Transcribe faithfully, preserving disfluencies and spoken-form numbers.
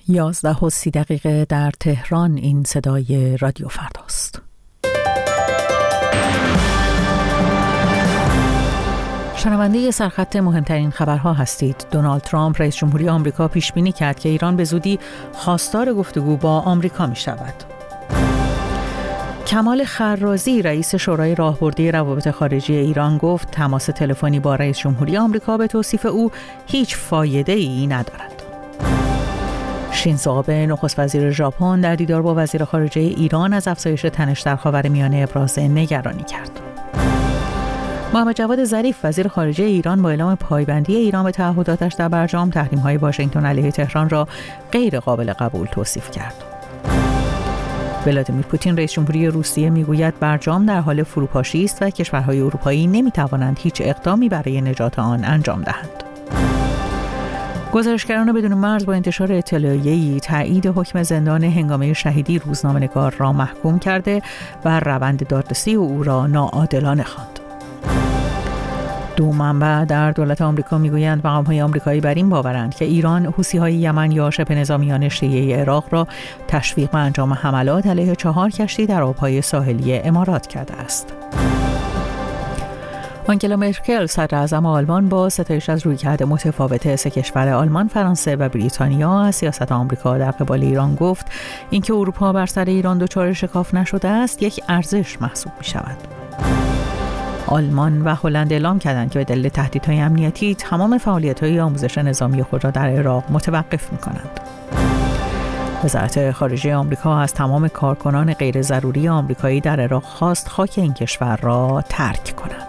یازده و سی دقیقه در تهران. این صدای رادیو فرداست. شنونده سرخط مهمترین خبرها هستید. دونالد ترامپ رئیس جمهوری آمریکا پیش بینی کرد که ایران به زودی خواستار گفتگو با آمریکا می شود. کمال خرازی رئیس شورای راهبردی روابط خارجی ایران گفت تماس تلفنی با رئیس جمهوری آمریکا به توصیف او هیچ فایده ای ندارد. شینزو آبه نخست وزیر ژاپن در دیدار با وزیر خارجه ایران از افزایش تنش در خاورمیانه ابراز نگرانی کرد. محمد جواد ظریف وزیر خارجه ایران با اعلام پایبندی ایران به تعهداتش در برجام تحریم‌های واشنگتن علیه تهران را غیر قابل قبول توصیف کرد. ولادیمیر پوتین رئیس جمهوری روسیه میگوید برجام در حال فروپاشی است و کشورهای اروپایی نمیتوانند هیچ اقدامی برای نجات آن انجام دهند. گزارشگران بدون مرز با انتشار اطلاعیه‌ای تایید حکم زندان هنگامه شهیدی روزنامه‌نگار را محکوم کرده و روند دادرسی او را ناعادلانه خواند. دو منبع در دولت آمریکا میگویند مقام‌های آمریکایی بر این باورند که ایران حوثی‌های یمن یا شبه نظامیان شیعه عراق را تشویق به انجام حملات علیه چهار کشتی در آب‌های ساحلی امارات کرده است. آنگلا مرکل صدراعظم آلمان با ستایش از رویکرد متفاوت سه کشور آلمان، فرانسه و بریتانیا از سیاست آمریکا در قبال ایران گفت اینکه اروپا بر سر ایران دچار شکاف نشده است یک ارزش محسوب می شود. آلمان و هلند اعلام کردند که به دلیل تهدیدهای امنیتی تمام فعالیت‌های آموزش نظامی خود را در عراق متوقف می‌کنند. وزارت خارجه آمریکا از تمام کارکنان غیر ضروری آمریکایی در عراق خواست خاک این کشور را ترک کنند.